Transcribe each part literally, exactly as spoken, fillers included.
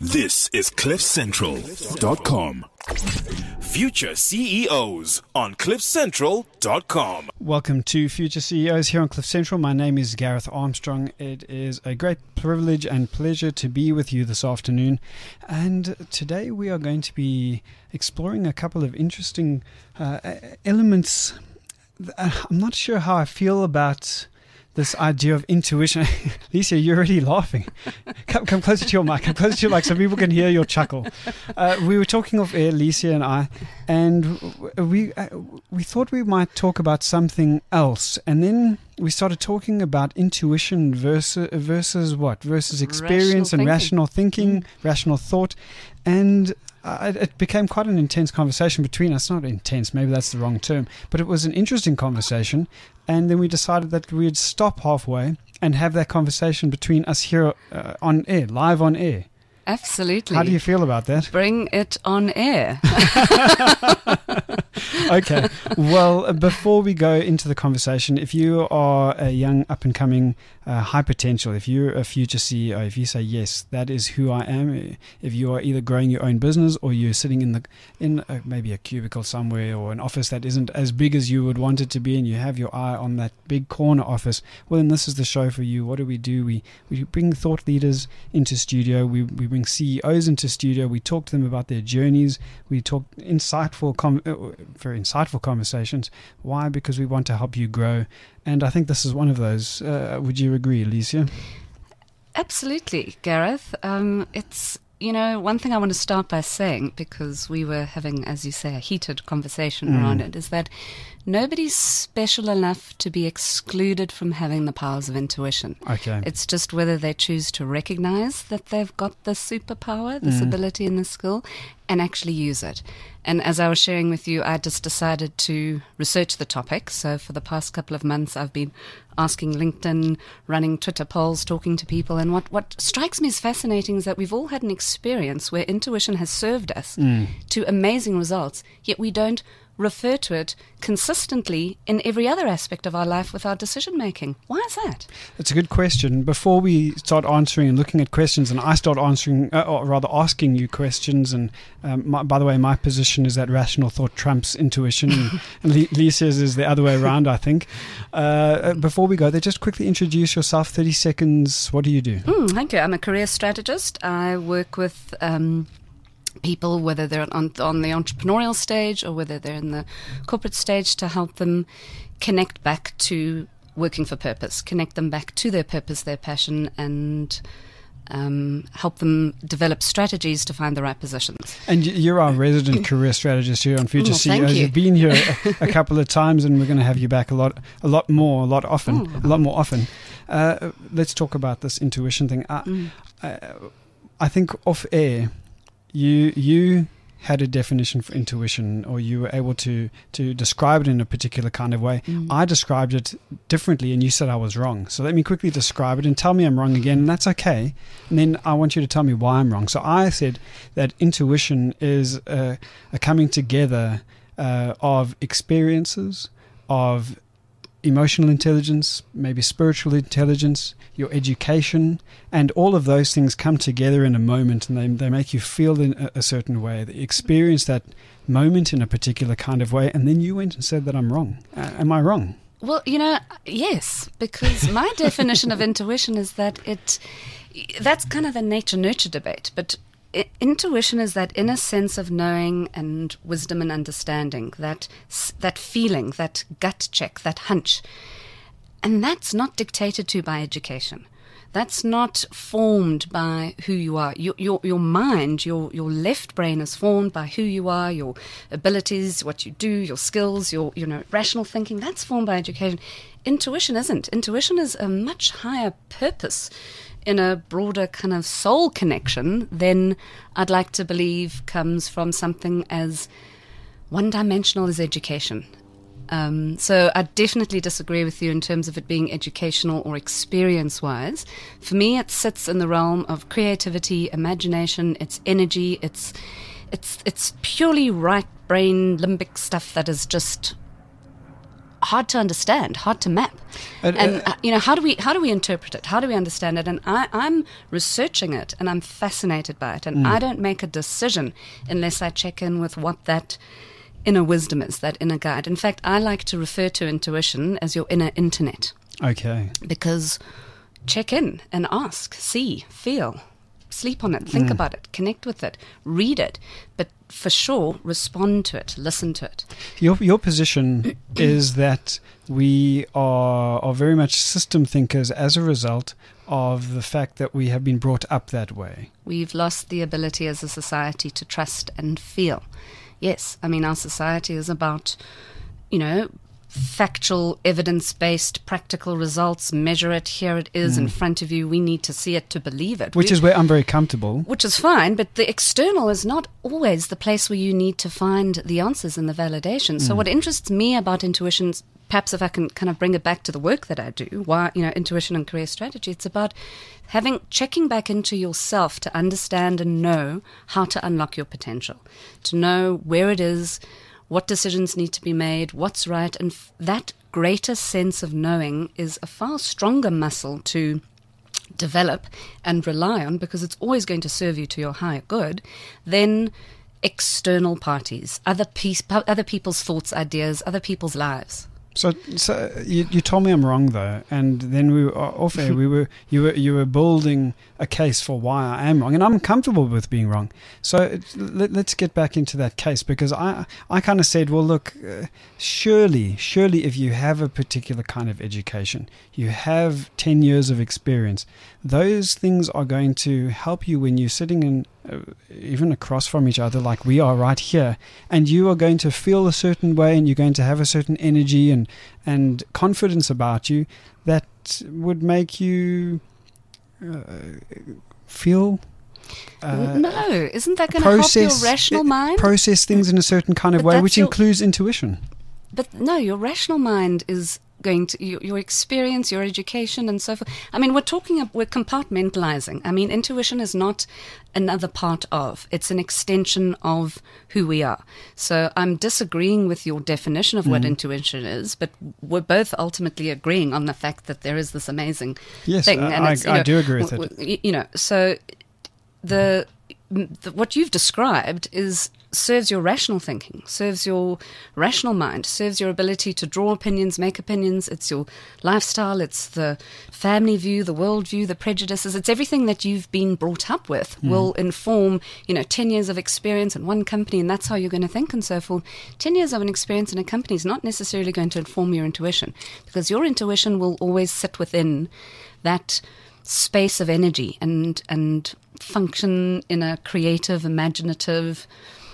This is cliff central dot com. Future C E Os on cliff central dot com. Welcome to Future C E Os here on Cliff Central. My name is Gareth Armstrong. It is a great privilege and pleasure to be with you this afternoon. And today we are going to be exploring a couple of interesting uh, elements. I'm not sure how I feel about this idea of intuition. Lisa, you're already laughing. Come, come closer to your mic. Come closer to your mic so people can hear your chuckle. Uh, we were talking off air, Lisa and I, and we uh, we thought we might talk about something else, and then we started talking about intuition versus versus what? Versus experience and rational thinking, rational thought, and Uh, it became quite an intense conversation between us. Not intense, maybe that's the wrong term, but it was an interesting conversation. And then we decided that we'd stop halfway and have that conversation between us here uh, on air, live on air. Absolutely. How do you feel about that? Bring it on air. Okay. Well, before we go into the conversation, if you are a young up-and-coming uh, high potential, if you're a future C E O, if you say, yes, that is who I am, if you are either growing your own business or you're sitting in the in a, maybe a cubicle somewhere or an office that isn't as big as you would want it to be, and you have your eye on that big corner office, well, then this is the show for you. What do we do? We we bring thought leaders into studio. We, we bring C E Os into studio. We talk to them about their journeys. We talk insightful, com- very insightful conversations. Why? Because we want to help you grow. And I think this is one of those. Uh, would you agree, Alicia? Absolutely, Gareth. Um, it's, you know, one thing I want to start by saying, because we were having, as you say, a heated conversation mm. around it, is that nobody's special enough to be excluded from having the powers of intuition. Okay. It's just whether they choose to recognize that they've got this superpower, this mm. ability and this skill, and actually use it. And as I was sharing with you, I just decided to research the topic. So for the past couple of months, I've been asking LinkedIn, running Twitter polls, talking to people. And what, what strikes me as fascinating is that we've all had an experience where intuition has served us mm. to amazing results, yet we don't refer to it consistently in every other aspect of our life with our decision making. Why is that? That's a good question. Before we start answering and looking at questions, and I start answering, uh, or rather asking you questions, and um, my, by the way, my position is that rational thought trumps intuition, and, and Lisa's is the other way around, I think. Uh, before we go there, just quickly introduce yourself, thirty seconds. What do you do? Mm, thank you. I'm a career strategist. I work with Um, people, whether they're on, on the entrepreneurial stage or whether they're in the corporate stage, to help them connect back to working for purpose, connect them back to their purpose, their passion, and um, help them develop strategies to find the right positions. And you're our resident career strategist here on Future oh, C E Os. you. You've been here a, a couple of times, and we're going to have you back a lot, a lot more, a lot often, oh. a lot more often. Uh, let's talk about this intuition thing. I, mm. I, I think off air, You you had a definition for intuition, or you were able to, to describe it in a particular kind of way. Mm. I described it differently, and you said I was wrong. So let me quickly describe it and tell me I'm wrong again, and that's okay. And then I want you to tell me why I'm wrong. So I said that intuition is a, a coming together uh, of experiences, of emotional intelligence, maybe spiritual intelligence, your education, and all of those things come together in a moment, and they they make you feel in a, a certain way. They experience that moment in a particular kind of way, and then you went and said that I'm wrong. Uh, am I wrong? Well, you know, yes, because my definition of intuition is that it, that's kind of the nature-nurture debate, but I, intuition is that inner sense of knowing and wisdom and understanding, that that feeling, that gut check, that hunch. And that's not dictated to by education. That's not formed by who you are. Your your, your mind, your, your left brain is formed by who you are, your abilities, what you do, your skills, your you know rational thinking. That's formed by education. Intuition isn't. Intuition is a much higher purpose in a broader kind of soul connection than I'd like to believe comes from something as one-dimensional as education. Um, so I definitely disagree with you in terms of it being educational or experience-wise. For me, it sits in the realm of creativity, imagination, it's energy, it's it's it's purely right brain limbic stuff that is just hard to understand, hard to map. Uh, and, uh, uh, you know, how do we how do we interpret it? How do we understand it? And I, I'm researching it, and I'm fascinated by it. And Mm. I don't make a decision unless I check in with what that inner wisdom is, that inner guide. In fact, I like to refer to intuition as your inner internet, Okay. because check in and ask, see, feel, sleep on it, think Mm. about it, connect with it, read it, but for sure, respond to it, listen to it. Your your position is that we are are very much system thinkers as a result of the fact that we have been brought up that way. We've lost the ability as a society to trust and feel. Yes, I mean, our society is about, you know, factual, evidence-based, practical results. Measure it, here it is in front of you. We need to see it to believe it. Which We- is where I'm very comfortable. Which is fine, but the external is not always the place where you need to find the answers and the validation. So what interests me about intuition, perhaps if I can kind of bring it back to the work that I do, why, you know, intuition and career strategy, it's about having, checking back into yourself to understand and know how to unlock your potential, to know where it is, what decisions need to be made, what's right, and f- that greater sense of knowing is a far stronger muscle to develop and rely on, because it's always going to serve you to your higher good, than external parties, other, piece, other people's thoughts, ideas, other people's lives. So, so you, you told me I'm wrong though, and then we were off air. We were you were you were building a case for why I am wrong, and I'm comfortable with being wrong. So it, let, let's get back into that case, because I I kind of said, well, look, uh, surely surely if you have a particular kind of education, you have ten years of experience, those things are going to help you when you're sitting in uh, even across from each other like we are right here, and you are going to feel a certain way, and you're going to have a certain energy and and confidence about you that would make you uh, feel uh, no, isn't that going to help your rational mind? process things in a certain kind of But way, that's which your- includes intuition. But no, your rational mind is going to your, your experience, your education, and so forth. I mean, we're talking, we're compartmentalizing. I mean, intuition is not another part of; it's an extension of who we are. So I'm disagreeing with your definition of what intuition is, but we're both ultimately agreeing on the fact that there is this amazing Yes, thing. I- and I- it's, you I know, do agree with w- it. w- You know, so the, the what you've described is serves your rational thinking, serves your rational mind, serves your ability to draw opinions, make opinions. It's your lifestyle, it's the family view, the world view, the prejudices. It's everything that you've been brought up with will inform, you know, ten years of experience in one company, and that's how you're going to think and so forth. ten years of an experience in a company is not necessarily going to inform your intuition, because your intuition will always sit within that space of energy and and function in a creative, imaginative,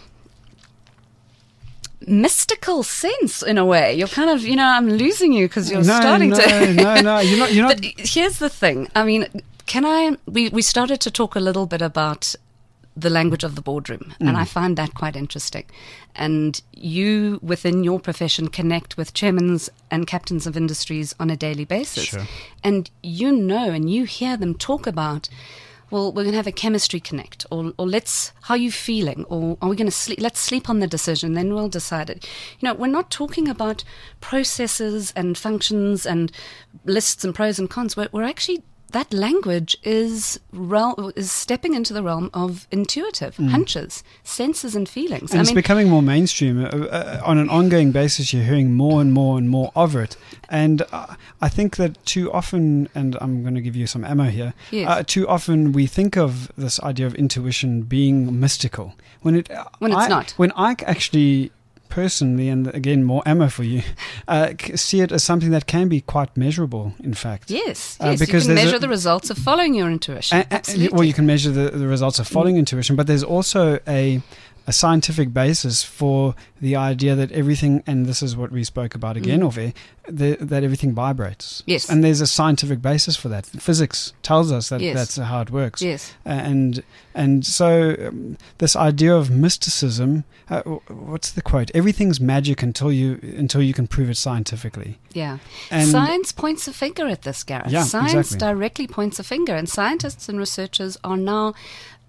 mystical sense, in a way. You're kind of, you know, I'm losing you because you're no, starting no, to. no, no, you're not. You're not. But here's the thing. I mean, can I? We we started to talk a little bit about the language of the boardroom, Mm. and I find that quite interesting. And you, within your profession, connect with chairmen and captains of industries on a daily basis, Sure. and you know, and you hear them talk about, well, we're going to have a chemistry connect, or, or let's, how are you feeling, or are we going to sleep, let's sleep on the decision, then we'll decide it. You know, we're not talking about processes and functions and lists and pros and cons. We're, we're actually, that language is rel- is stepping into the realm of intuitive hunches, senses and feelings. And I it's mean, becoming more mainstream. Uh, uh, on an ongoing basis, you're hearing more and more and more of it. And uh, I think that too often, and I'm going to give you some ammo here, Yes. uh, too often we think of this idea of intuition being mystical. When, it, When it's I, not. When I actually personally, and again, more ammo for you, uh, c- see it as something that can be quite measurable, in fact. yes, Uh, yes, because you can there's measure a- the results of following your intuition. A- a- Absolutely. well, you can measure the, the results of following intuition, but there's also a a scientific basis for the idea that everything, and this is what we spoke about again, Mm. off air, the, that everything vibrates. Yes. And there's a scientific basis for that. Physics tells us that Yes. that's how it works. Yes. And and so um, this idea of mysticism, uh, w- what's the quote? Everything's magic until you until you can prove it scientifically. Yeah. And Science points a finger at this, Gareth. Yeah, Science exactly. directly points a finger, and scientists and researchers are now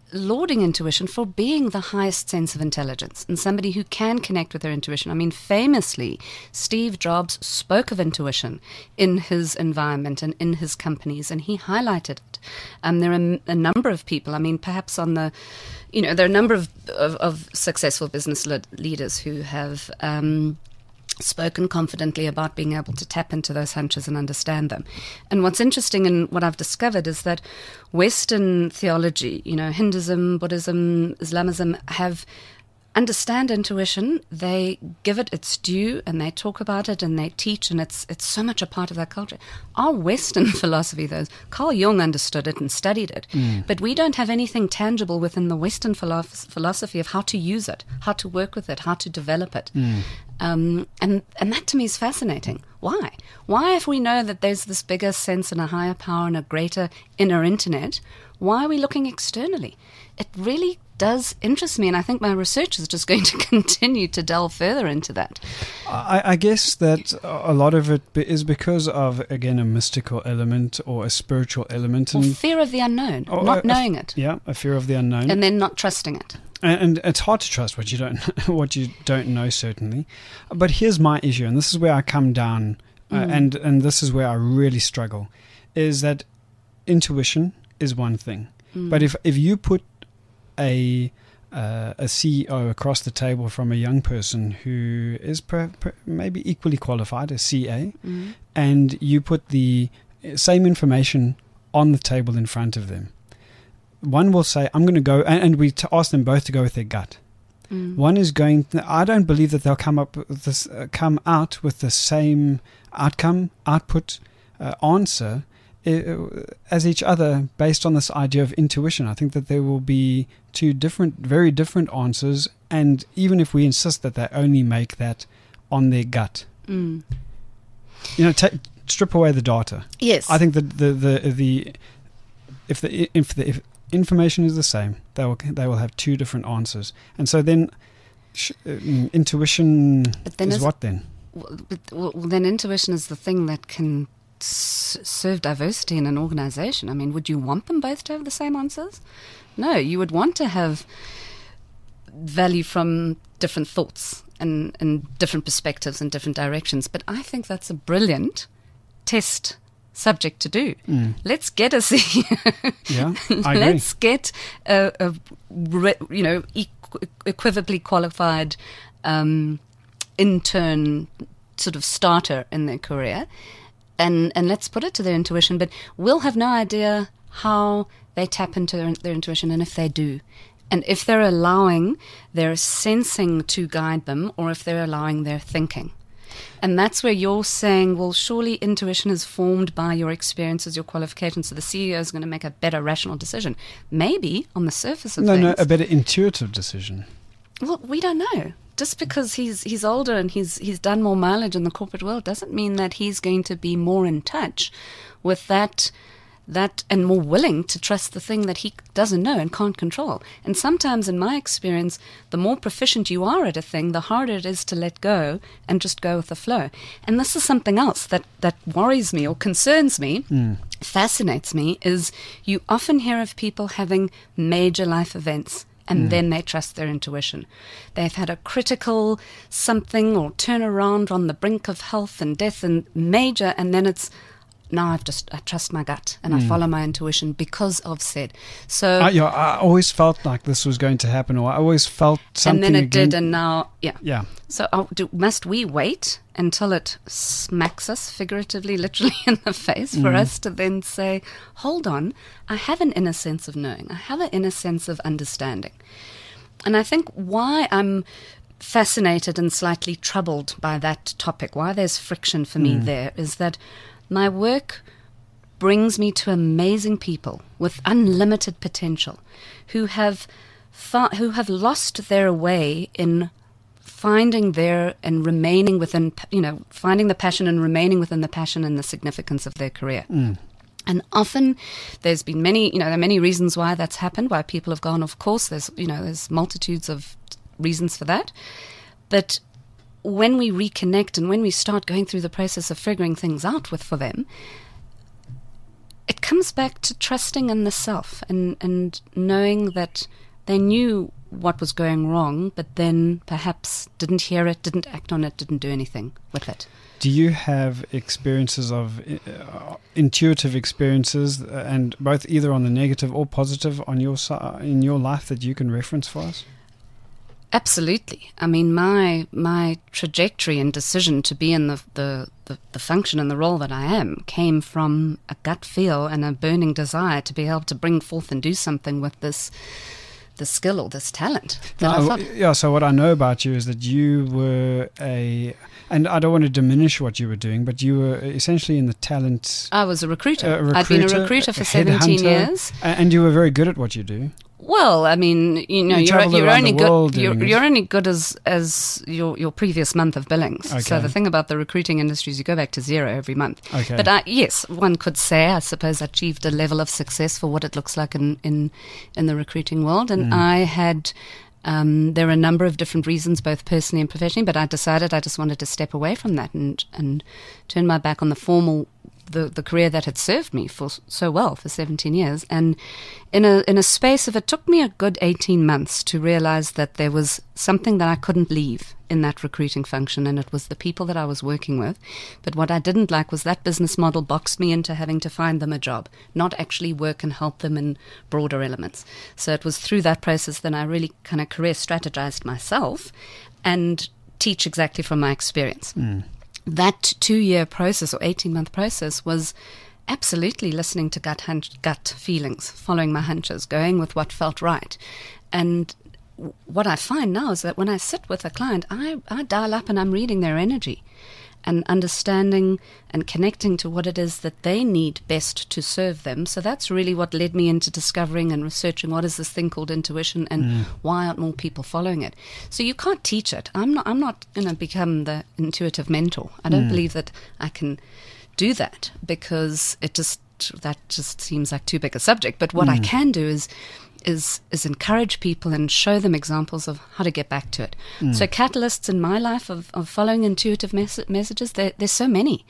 lauding intuition for being the highest sense of intelligence and somebody who can connect with their intuition. I mean, famously, Steve Jobs spoke of intuition in his environment and in his companies, and he highlighted it. Um, there are a number of people, I mean, perhaps on the, you know, there are a number of, of, of successful business le- leaders who have um, spoken confidently about being able to tap into those hunches and understand them. And what's interesting and what I've discovered is that Western theology, you know, Hinduism, Buddhism, Islamism, have understand intuition. They give it its due and they talk about it and they teach, and it's it's so much a part of their culture. Our Western philosophy, though, Carl Jung understood it and studied it, mm. but we don't have anything tangible within the Western philosoph- philosophy of how to use it, how to work with it, how to develop it. Mm. Um, and, and that to me is fascinating. Why? Why, if we know that there's this bigger sense and a higher power and a greater inner internet, why are we looking externally? It really does interest me, and I think my research is just going to continue to delve further into that. I, I guess that a lot of it is because of, again, a mystical element or a spiritual element. Or and fear of the unknown, or not a, knowing it. Yeah, a fear of the unknown. And then not trusting it. And, and it's hard to trust what you don't what you don't know, certainly. But here's my issue, and this is where I come down, uh, mm. and, and this is where I really struggle, is that intuition is one thing. Mm. But if, if you put a uh, a C E O across the table from a young person who is per, per, maybe equally qualified, a C A, mm. and you put the same information on the table in front of them, one will say, I'm going to go, and, and we t- ask them both to go with their gut. Mm. One is going, I don't believe that they'll come up with this, uh, come out with the same outcome, output, uh, answer uh, as each other based on this idea of intuition. I think that there will be two different, very different answers, and even if we insist that they only make that on their gut. Mm. You know, take, strip away the data. Yes. I think that the, the, the, if the, if the, if information is the same, they will they will have two different answers, and so then sh- uh, intuition then is what then? Well, well, then intuition is the thing that can s- serve diversity in an organization. I mean, would you want them both to have the same answers? No, you would want to have value from different thoughts and, and different perspectives and different directions. But I think that's a brilliant test subject to do. Mm. Let's get a C E O. Yeah, I agree. Let's get a, a re, you know equ- equivocally qualified um, intern sort of starter in their career, and and let's put it to their intuition. But we'll have no idea how they tap into their, their intuition, and if they do, and if they're allowing their sensing to guide them, or if they're allowing their thinking. And that's where you're saying, well, surely intuition is formed by your experiences, your qualifications, so the C E O is going to make a better rational decision. Maybe on the surface of no, things. No, a better intuitive decision. Well, we don't know. Just because he's he's older and he's he's done more mileage in the corporate world doesn't mean that he's going to be more in touch with that that and more willing to trust the thing that he doesn't know and can't control. And sometimes, in my experience, the more proficient you are at a thing, the harder it is to let go and just go with the flow. And this is something else that, that worries me or concerns me, mm. fascinates me, is you often hear of people having major life events and mm. then they trust their intuition. They've had a critical something or turnaround on the brink of health and death and major, and then it's, now I've just, I trust my gut and mm. I follow my intuition because of said. So I, yeah, I always felt like this was going to happen, or I always felt something. And then it again. did, and now, yeah. Yeah. So uh, do, must we wait until it smacks us figuratively, literally in the face for mm. us to then say, hold on, I have an inner sense of knowing. I have an inner sense of understanding. And I think why I'm fascinated and slightly troubled by that topic, why there's friction for me mm. there, is that my work brings me to amazing people with unlimited potential who have fa- who have lost their way in finding their and remaining within, you know, finding the passion and remaining within the passion and the significance of their career. Mm. And often there's been many, you know, there are many reasons why that's happened, why people have gone off course. There's, you know, there's multitudes of reasons for that. But when we reconnect and when we start going through the process of figuring things out with for them, it comes back to trusting in the self and, and knowing that they knew what was going wrong, but then perhaps didn't hear it, didn't act on it, didn't do anything with it. Do you have experiences of uh, intuitive experiences, uh, and both either on the negative or positive on your si- in your life that you can reference for us? Absolutely. I mean, my my trajectory and decision to be in the, the, the, the function and the role that I am came from a gut feel and a burning desire to be able to bring forth and do something with this the skill or this talent. That I No, thought, yeah, so what I know about you is that you were a, and I don't want to diminish what you were doing, but you were essentially in the talent. I was a recruiter. A recruiter I'd been a recruiter for seventeen headhunter, years. a- And you were very good at what you do. Well, I mean, you know, You you're, travelled you're around only the world good. You're, doing it. you're only good as as your your previous month of billings. So Okay. the thing about the recruiting industry is you go back to zero every month. Okay. But I, yes, one could say, I suppose, I achieved a level of success for what it looks like in in, in the recruiting world, and I had. Um, there are a number of different reasons, both personally and professionally, but I decided I just wanted to step away from that and and turn my back on the formal, the, the career that had served me for so well for seventeen years. And in a in a space of, it took me a good eighteen months to realize that there was something that I couldn't leave in that recruiting function, and it was the people that I was working with. But what I didn't like was that business model boxed me into having to find them a job, not actually work and help them in broader elements. So it was through that process that I really kind of career strategized myself and teach exactly from my experience. That two-year process or eighteen-month process was absolutely listening to gut hunch, gut feelings, following my hunches, going with what felt right. And what I find now is that when I sit with a client, I, I dial up and I'm reading their energy and understanding and connecting to what it is that they need best to serve them. So that's really what led me into discovering and researching what is this thing called intuition and mm. why aren't more people following it. So you can't teach it. I'm not I'm not going to become the intuitive mentor. I don't mm. believe that I can do that, because it just that just seems like too big a subject. But what mm. I can do is is is encourage people and show them examples of how to get back to it. Mm. So catalysts in my life of, of following intuitive mes- messages, there, there's so many.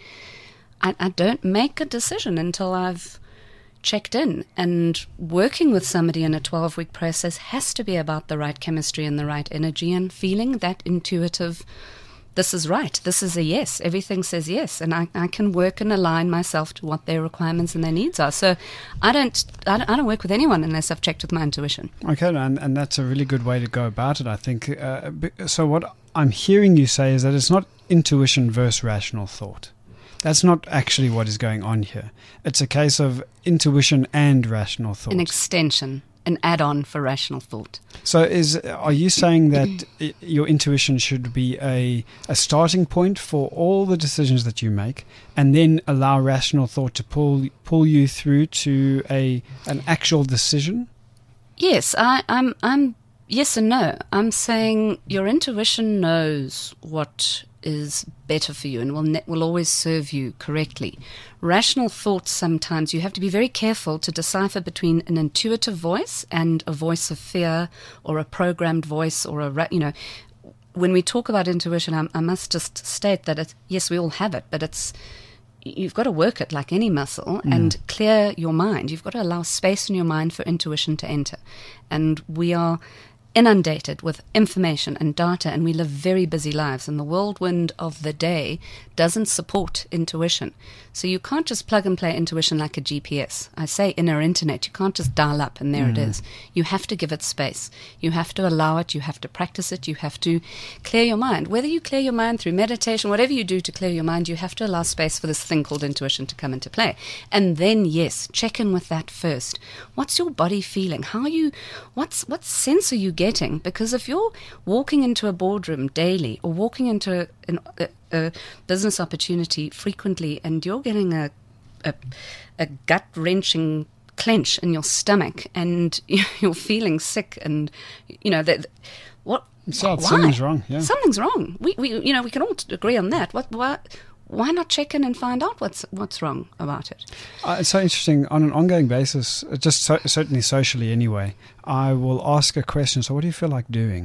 I, I don't make a decision until I've checked in, and working with somebody in a twelve-week process has to be about the right chemistry and the right energy and feeling that intuitive, this is right, this is a yes, everything says yes, and I, I can work and align myself to what their requirements and their needs are. So I don't I don't, I don't work with anyone unless I've checked with my intuition. Okay, and, and that's a really good way to go about it, I think. Uh, so what I'm hearing you say is that it's not intuition versus rational thought. That's not actually what is going on here. It's a case of intuition and rational thought. An extension. An add-on for rational thought. So is are you saying that I- your intuition should be a, a starting point for all the decisions that you make, and then allow rational thought to pull pull you through to a an actual decision? Yes, I, I'm I'm yes and no. I'm saying your intuition knows what is better for you and will ne- will always serve you correctly. Rational thoughts, sometimes you have to be very careful to decipher between an intuitive voice and a voice of fear, or a programmed voice, or a ra- you know. When we talk about intuition, I, I must just state that it's, yes, we all have it, but it's you've got to work it like any muscle mm. and clear your mind. You've got to allow space in your mind for intuition to enter, and we are inundated with information and data, and we live very busy lives, and the whirlwind of the day doesn't support intuition. So you can't just plug and play intuition like a G P S. I say inner internet. You can't just dial up and there mm. it is. You have to give it space. You have to allow it. You have to practice it. You have to clear your mind. Whether you clear your mind through meditation, whatever you do to clear your mind, you have to allow space for this thing called intuition to come into play. And then, yes, check in with that first. What's your body feeling? How are you, what's, what sense are you getting? Because if you're walking into a boardroom daily, or walking into an, a, a business opportunity frequently, and you're getting a a, a gut-wrenching clench in your stomach, and you're feeling sick, and you know that what so why? something's wrong. Yeah, something's wrong. We we you know we can all agree on that. What why? Why not check in and find out what's what's wrong about it? Uh, it's so interesting. On an ongoing basis, just so, certainly socially anyway, I will ask a question. So what do you feel like doing?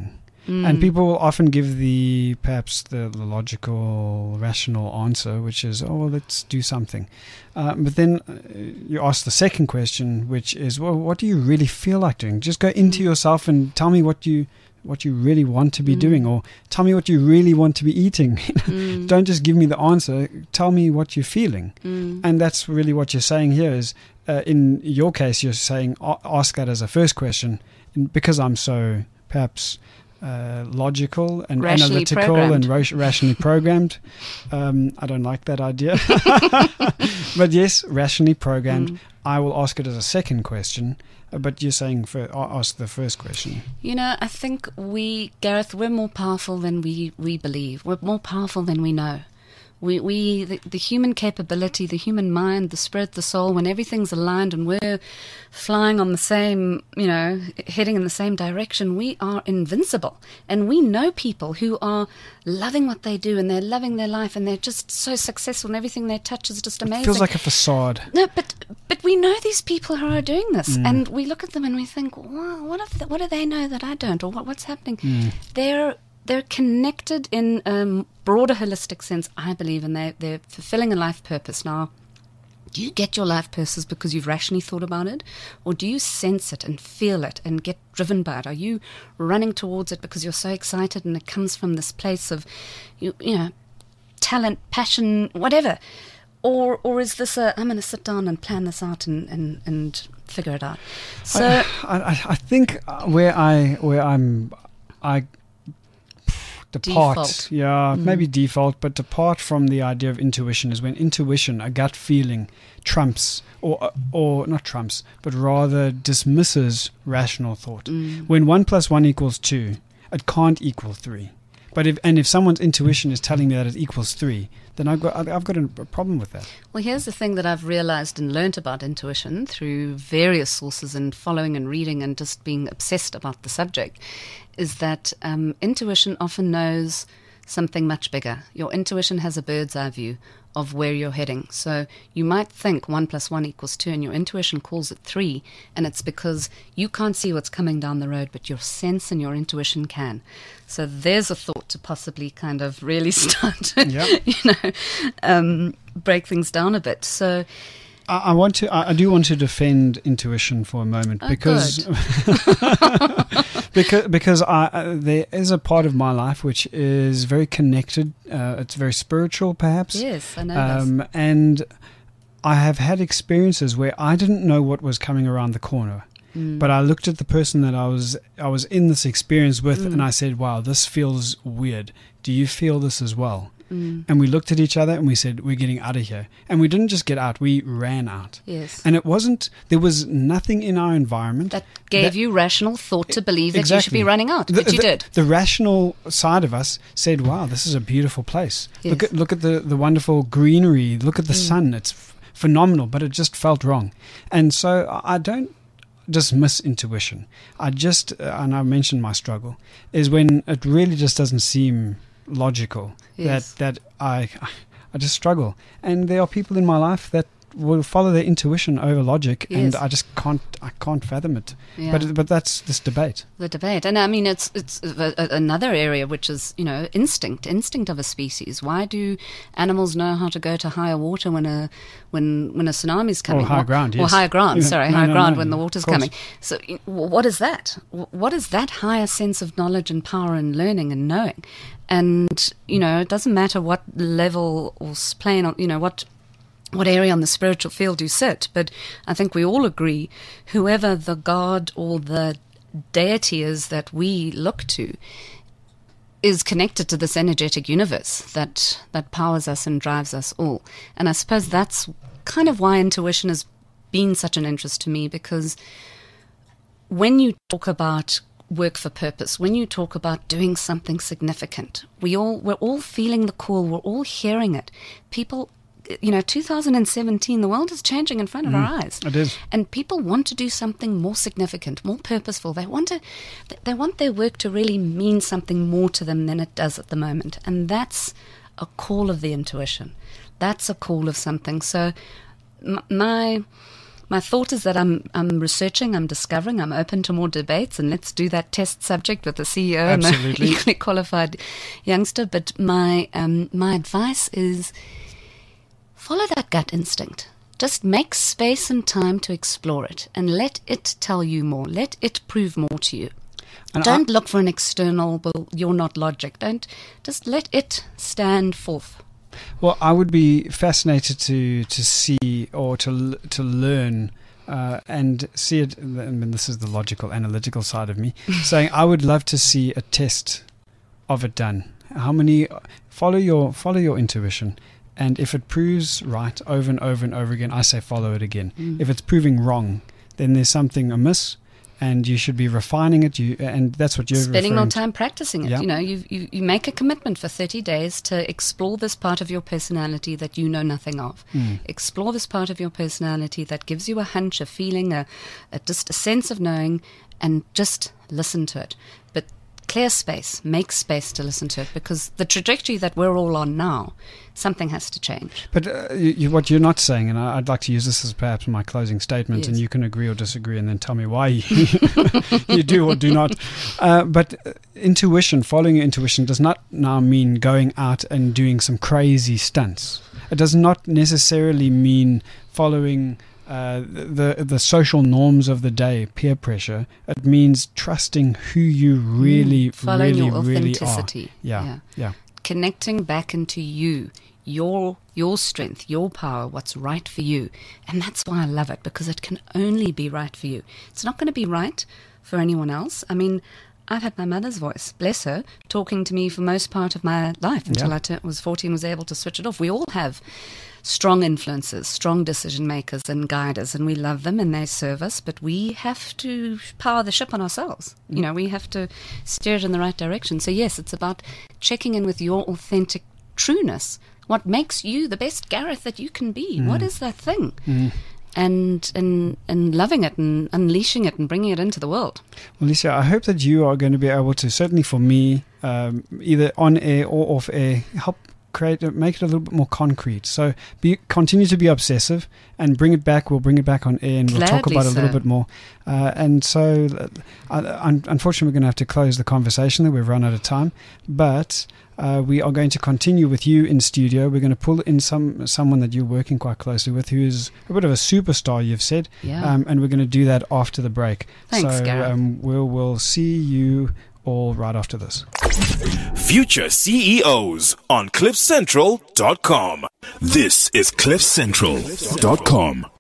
Mm. And people will often give the perhaps the, the logical, rational answer, which is, oh, well, let's do something. Uh, but then uh, you ask the second question, which is, well, what do you really feel like doing? Just go into mm. yourself and tell me what you what you really want to be mm. doing, or tell me what you really want to be eating. mm. Don't just give me the answer. Tell me what you're feeling. Mm. And that's really what you're saying here is, uh, in your case, you're saying ask that as a first question. And because I'm so perhaps uh, logical and rationally analytical programmed. and ra- rationally programmed, um, I don't like that idea. But yes, rationally programmed. Mm. I will ask it as a second question. But you're saying for, ask the first question. You know, I think we, Gareth, we're more powerful than we, we believe. We're more powerful than we know. We, we the, the human capability, the human mind, the spirit, the soul, when everything's aligned and we're flying on the same, you know, heading in the same direction, we are invincible. And we know people who are loving what they do and they're loving their life and they're just so successful and everything they touch is just amazing. It feels like a facade. No, but but we know these people who are doing this, mm. and we look at them and we think, wow, what, if the, what do they know that I don't, or what, what's happening? Mm. They're They're connected in a broader holistic sense, I believe, and they're, they're fulfilling a life purpose. Now, do you get your life purpose because you've rationally thought about it? Or do you sense it and feel it and get driven by it? Are you running towards it because you're so excited and it comes from this place of, you, you know, talent, passion, whatever? Or or is this a, I'm going to sit down and plan this out and, and, and figure it out? So I, I, I think where, I, where I'm... I. Depart, default. yeah, mm. maybe default, but depart from the idea of intuition is when intuition, a gut feeling, trumps, or or not trumps, but rather dismisses rational thought. Mm. When one plus one equals two, it can't equal three. But if and if someone's intuition is telling me that it equals three, then I've got I've got a problem with that. Well, here's the thing that I've realized and learnt about intuition through various sources and following and reading and just being obsessed about the subject, is that um, intuition often knows something much bigger. Your intuition has a bird's eye view of where you're heading. So you might think one plus one equals two and your intuition calls it three, and it's because you can't see what's coming down the road, but your sense and your intuition can. So there's a thought to possibly kind of really start to, yep. you know, um, break things down a bit. So I, I want to. I, I do want to defend intuition for a moment oh, because because because I, uh, there is a part of my life which is very connected. Uh, it's very spiritual, perhaps. Yes, I know um, this. And I have had experiences where I didn't know what was coming around the corner. Mm. But I looked at the person that I was I was in this experience with, mm. and I said, "Wow, this feels weird. Do you feel this as well?" Mm. And we looked at each other and we said, "We're getting out of here." And we didn't just get out; we ran out. Yes. And it wasn't. There was nothing in our environment that gave that, you rational thought to believe that exactly. you should be running out, the, but you the, did. The rational side of us said, "Wow, this is a beautiful place. Yes. Look at look at the the wonderful greenery. Look at the mm. sun. It's f- phenomenal." But it just felt wrong, and so I don't dismiss intuition. I just, uh, and I mentioned my struggle, is when it really just doesn't seem logical. Yes. That that I I just struggle. And there are people in my life that will follow their intuition over logic, yes. and I just can't I can't fathom it. Yeah. But but that's this debate. The debate, and I mean it's it's a, a, another area which is, you know, instinct, instinct of a species. Why do animals know how to go to higher water when a when when a tsunami is coming? Or higher ground, yes. Or higher ground, Yeah. sorry, No, higher no, ground no, when the of water's course. coming. So what is that? What is that higher sense of knowledge and power and learning and knowing? And, you know, it doesn't matter what level or plane, you know, what what area on the spiritual field you sit, but I think we all agree, whoever the God or the deity is that we look to is connected to this energetic universe that, that powers us and drives us all. And I suppose that's kind of why intuition has been such an interest to me, because when you talk about work for purpose, when you talk about doing something significant, we all, we're all feeling the call, we're all hearing it. People, you know, two thousand seventeen, the world is changing in front of Mm, our eyes. it is. And people want to do something more significant, more purposeful. They want to, they want their work to really mean something more to them than it does at the moment. And that's a call of the intuition. That's a call of something. So m- my... my thought is that I'm I'm researching, I'm discovering, I'm open to more debates, and let's do that test subject with the C E O Absolutely. and the equally qualified youngster. But my um, my advice is follow that gut instinct. Just make space and time to explore it, and let it tell you more. Let it prove more to you. And Don't I- look for an external, well, you're not logic. Don't, just let it stand forth. Well, I would be fascinated to to see or to l- to learn uh, and see it. I mean, this is the logical, analytical side of me saying I would love to see a test of it done. How many follow your follow your intuition, and if it proves right over and over and over again, I say follow it again. Mm. If it's proving wrong, then there's something amiss, and you should be refining it. You and that's what you're Spending more referring to. time practicing it. Yeah. You know, you, you you make a commitment for thirty days to explore this part of your personality that you know nothing of. Mm. Explore this part of your personality that gives you a hunch, a feeling, a, a just a sense of knowing, and just listen to it. But clear space, make space to listen to it, because the trajectory that we're all on now, something has to change. But uh, you, you, what you're not saying, and I, I'd like to use this as perhaps my closing statement, Yes. and you can agree or disagree, and then tell me why you, you do or do not. Uh, but uh, intuition, following your intuition, does not now mean going out and doing some crazy stunts. It does not necessarily mean following uh, the the social norms of the day, peer pressure. It means trusting who you really, Mm, following really, your really are. authenticity. Yeah, Yeah. yeah. Connecting back into you, your your strength, your power, what's right for you. And that's why I love it, because it can only be right for you. It's not going to be right for anyone else. I mean, I've had my mother's voice, bless her, talking to me for most part of my life until Yeah. I t- was fourteen, was able to switch it off. We all have strong influences, strong decision makers and guiders, and we love them and they serve us, but we have to power the ship on ourselves. You know, we have to steer it in the right direction. So yes, it's about checking in with your authentic trueness. What makes you the best Gareth that you can be? What is that thing? And, and and loving it and unleashing it and bringing it into the world. Well, Lisa, I hope that you are going to be able to, certainly for me, um, either on air or off air, help create, make it a little bit more concrete. So be continue to be obsessive and bring it back. We'll bring it back on air and we'll talk Gladly about it a little so. bit more. Uh, and so, uh, un- unfortunately, we're going to have to close the conversation there. We've run out of time. But uh, we are going to continue with you in studio. We're going to pull in some someone that you're working quite closely with, who is a bit of a superstar, you've said. Yeah. Um, and we're going to do that after the break. Thanks, so Gareth. um, we'll, we'll see you all right after this. Future C E Os on cliff central dot com. This is cliff central dot com.